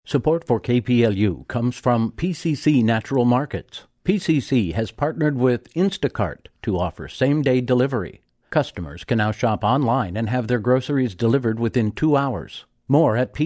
Support for KPLU comes from PCC Natural Markets. PCC has partnered with Instacart to offer same-day delivery. Customers can now shop online and have their groceries delivered within 2 hours. More at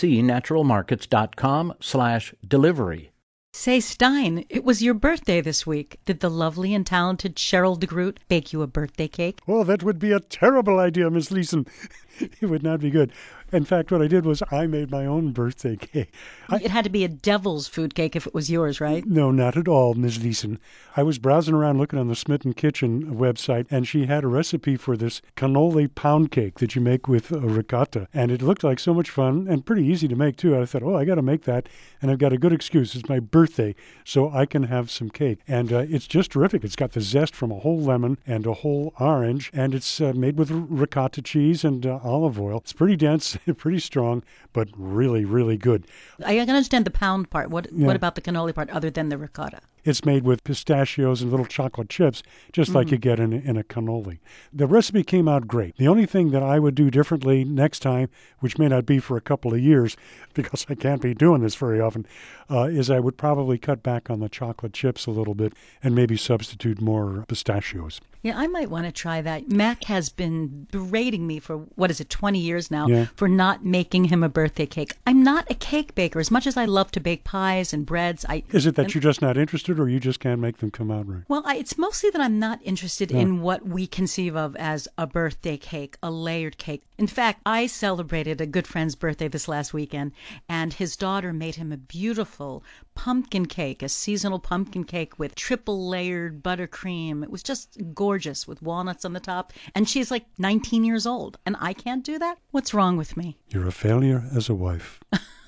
pccnaturalmarkets.com/delivery. Say, Stein, it was your birthday this week. Did the lovely and talented Cheryl DeGroot bake you a birthday cake? Oh, that would be a terrible idea, Miss Leeson. It would not be good. In fact, what I did was I made my own birthday cake. It had to be a devil's food cake if it was yours, right? No, not at all, Miss Leeson. I was browsing around looking on the Smitten Kitchen website, and she had a recipe for this cannoli pound cake that you make with ricotta. And it looked like so much fun and pretty easy to make, too. I thought, I got to make that. And I've got a good excuse. It's my birthday, so I can have some cake. And it's just terrific. It's got the zest from a whole lemon and a whole orange, and it's made with ricotta cheese and olive oil. It's pretty dense, pretty strong, but really, really good. I can understand the pound part. What about the cannoli part other than the ricotta? It's made with pistachios and little chocolate chips, just like you get in a cannoli. The recipe came out great. The only thing that I would do differently next time, which may not be for a couple of years because I can't be doing this very often, is I would probably cut back on the chocolate chips a little bit and maybe substitute more pistachios. Yeah, I might want to try that. Mac has been berating me for, 20 years now, for not making him a birthday cake. I'm not a cake baker. As much as I love to bake pies and breads, Is it that you're just not interested, or you just can't make them come out right? Well, it's mostly that I'm not interested in what we conceive of as a birthday cake, a layered cake. In fact, I celebrated a good friend's birthday this last weekend, and his daughter made him a beautiful pumpkin cake, a seasonal pumpkin cake with triple layered buttercream. It was just gorgeous with walnuts on the top. And she's like 19 years old, and I can't do that? What's wrong with me? You're a failure as a wife.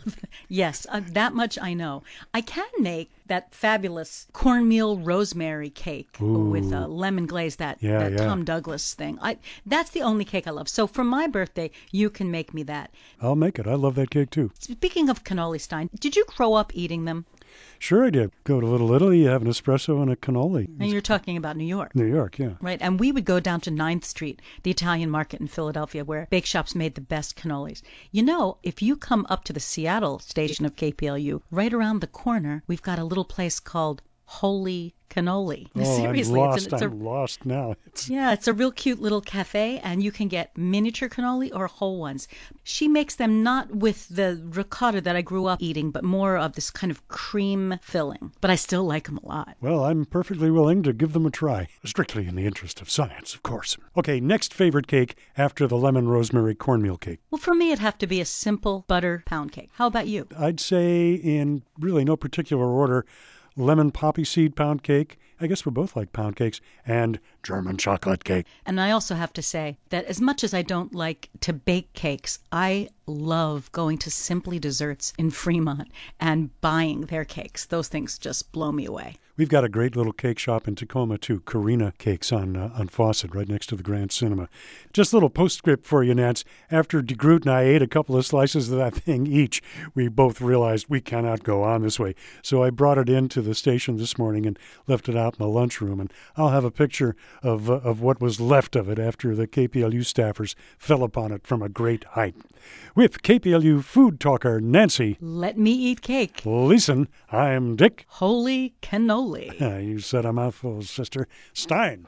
Yes, that much I know. I can make that fabulous cornmeal rosemary cake with lemon glaze, that Tom Douglas thing. That's the only cake I love. So for my birthday, you can make me that. I'll make it. I love that cake too. Speaking of cannoli, Stein, did you grow up eating them? Sure I did. Go to Little Italy, have an espresso and a cannoli. And you're talking about New York. New York, yeah. Right, and we would go down to 9th Street, the Italian market in Philadelphia, where bake shops made the best cannolis. You know, if you come up to the Seattle station of KPLU, right around the corner, we've got a little place called Holy Cannoli. Oh, Seriously, I'm lost now. It's a real cute little cafe, and you can get miniature cannoli or whole ones. She makes them not with the ricotta that I grew up eating, but more of this kind of cream filling. But I still like them a lot. Well, I'm perfectly willing to give them a try. Strictly in the interest of science, of course. Okay, next favorite cake after the lemon rosemary cornmeal cake. Well, for me, it'd have to be a simple butter pound cake. How about you? I'd say in really no particular order, lemon poppy seed pound cake. I guess we both like pound cakes. And German chocolate cake. And I also have to say that as much as I don't like to bake cakes, I love going to Simply Desserts in Fremont and buying their cakes. Those things just blow me away. We've got a great little cake shop in Tacoma, too, Karina Cakes on Fawcett, right next to the Grand Cinema. Just a little postscript for you, Nance. After DeGroot and I ate a couple of slices of that thing each, we both realized we cannot go on this way. So I brought it into the station this morning and left it out in the lunchroom. And I'll have a picture of what was left of it after the KPLU staffers fell upon it from a great height. With KPLU food talker Nancy. Let me eat cake. Listen, I'm Dick. Holy cannoli. You said a mouthful, sister. Stein.